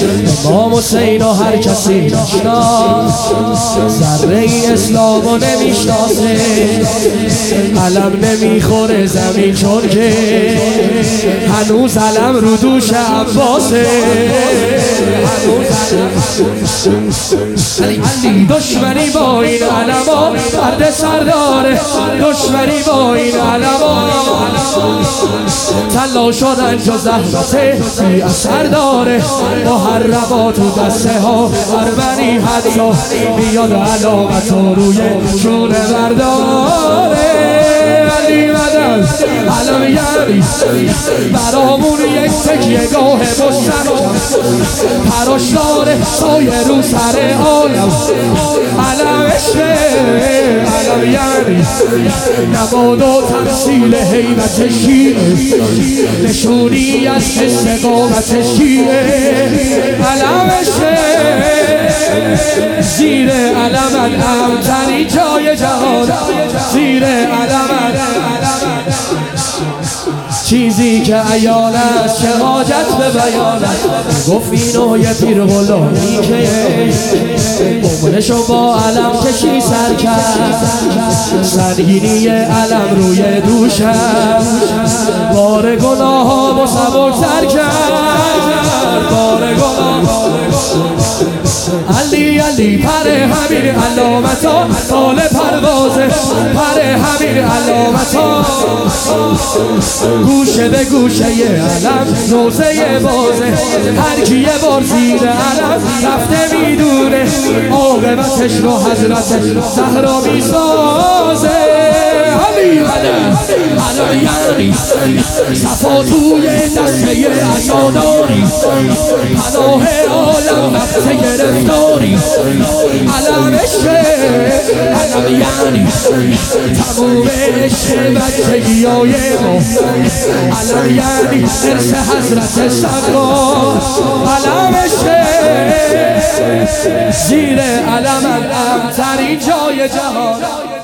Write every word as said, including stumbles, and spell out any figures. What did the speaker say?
امام حسین و هر کسی نشناس ذره ای اسلامو نمیشناسه علم نمیخوره زمین چون که هنوز علم رو دوش عباسه علی علی دشمنی با این علما مرد سرداره دشمنی با این علما طلا شدن جو زحمت بی اثر داره محرمات تو دسته ها ارمنی حتی بیاد علامت روی شونه برداره علی مدد علم یعنی برامون یک تکیه گاه مستقام پراش داره سایه رو سر عالم علم عشقه علم یعنی نماد و تمثیل حیبت شیعه نشونی از استقامت شیعه علم عشقه زیر علم الامتری جای جهان زیر علم چیزی که عیان است چه حاجت به بیان است گفت اینو یه پیر غلامی که مؤمنشو با علم کشی سر کرد سنگینی علم روی دوشم بار گناه ها با سبکتر کرد بار گناه علی علی پر همین علامت ها طال پروازه پر همین علامت ها گوشه به گوشه یه علم روزه یه بازه هر کی یه بار زیر علم رفته میدونه عاقبتش رو حضرت زهرا میسازه علی علم علم یعنی صفا توی دسته عزاداری پناه عالم وقت گرفتاری علم عشق علم یعنی تموم عشق بچگی های ما علم یعنی ارث حضرت سقا علم عشق زیر علم الامترین جای جهان